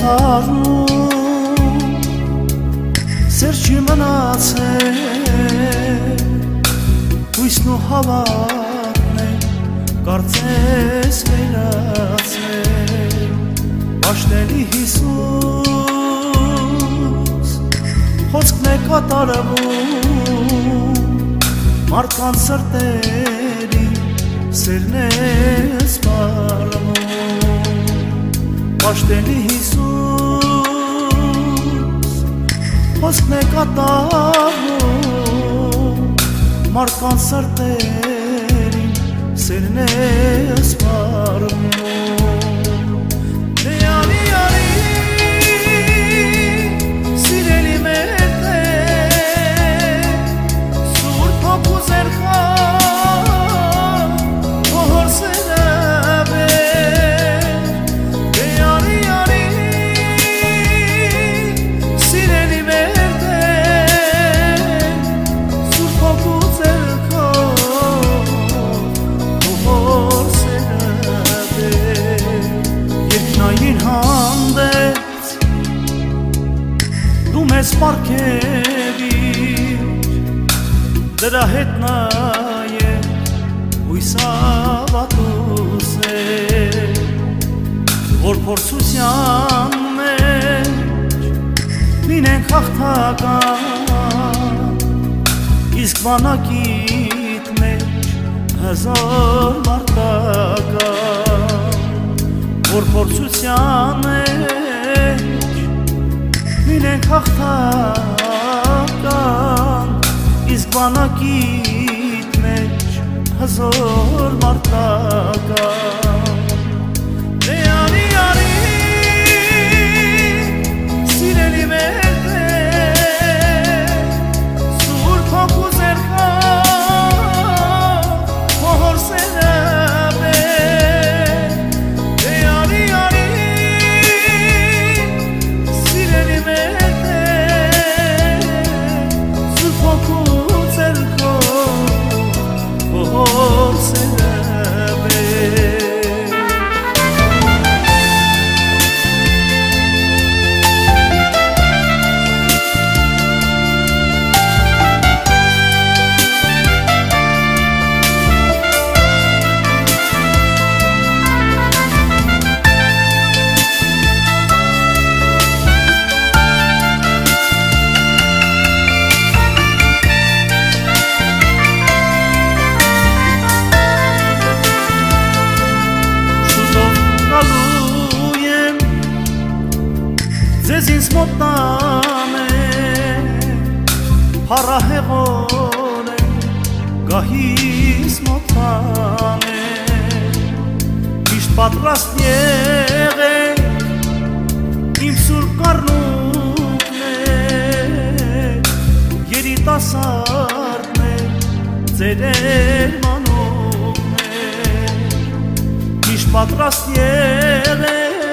խառնում, սեր չի մնացել, հույսն ու հավատն է, կարծես վերացել, Պաշտելի Հիսուս, խոսքն է կատարվում, մարդկանց սրտերի սերն է սպառնում, Պաշտելի Հիսուս, խոսքն է կատարվում, մարդկանց սրտերին սերն է սպառնում, Մեզ պարգևիր, դրա հետ նաև հույս հավատուս է, որ փորձության մեջ լինենք հաղթական, իսկ բանակիդ մեջ հազար մարտական, որ փորձության մեջ լինենք հաղթական, իսկ բանակիդ մեջ հազար մարտական, սիրելի մեր սուրբ հոգու ձեռքով փոհոր սերաբեր, սիրելի մեր Ձեզ ինձ մոտան է, հարահեղոր է, գահիս մոտան է, միշտ պատրաստ եղեք, իմ սուրբ կառնուկն է, երիտասարդն է, ձեր երմանուկն է, միշտ պատրաստ եղեք,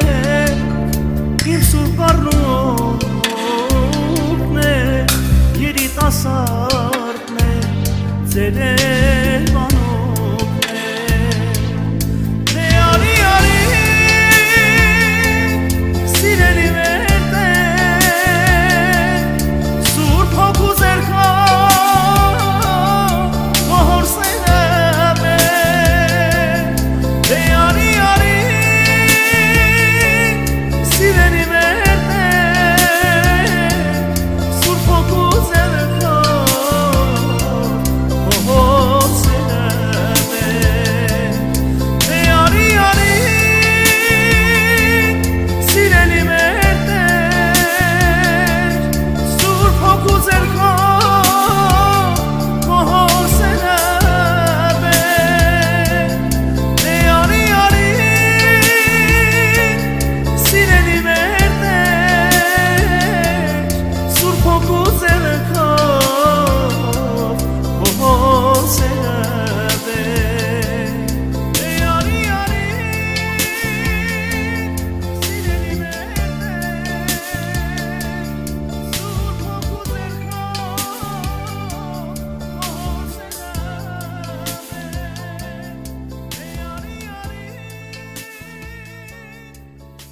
իմ սուրբ կառնուկն է, երիտասարդն է, ձեր